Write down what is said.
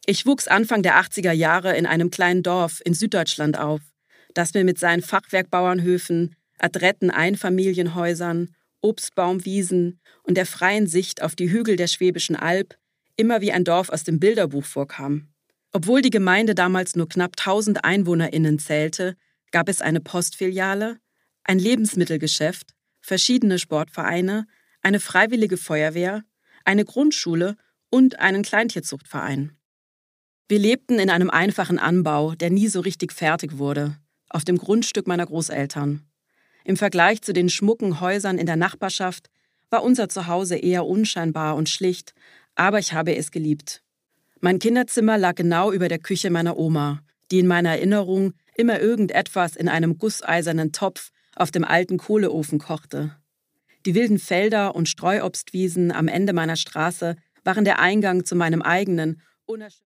Ich wuchs Anfang der 80er Jahre in einem kleinen Dorf in Süddeutschland auf, das mir mit seinen Fachwerkbauernhöfen, adretten Einfamilienhäusern, Obstbaumwiesen und der freien Sicht auf die Hügel der Schwäbischen Alb immer wie ein Dorf aus dem Bilderbuch vorkam. Obwohl die Gemeinde damals nur knapp 1000 EinwohnerInnen zählte, gab es eine Postfiliale, ein Lebensmittelgeschäft, verschiedene Sportvereine, eine freiwillige Feuerwehr, eine Grundschule und einen Kleintierzuchtverein. Wir lebten in einem einfachen Anbau, der nie so richtig fertig wurde, auf dem Grundstück meiner Großeltern. Im Vergleich zu den schmucken Häusern in der Nachbarschaft war unser Zuhause eher unscheinbar und schlicht, aber ich habe es geliebt. Mein Kinderzimmer lag genau über der Küche meiner Oma, die in meiner Erinnerung immer irgendetwas in einem gusseisernen Topf auf dem alten Kohleofen kochte. Die wilden Felder und Streuobstwiesen am Ende meiner Straße waren der Eingang zu meinem eigenen, unerschöpflichen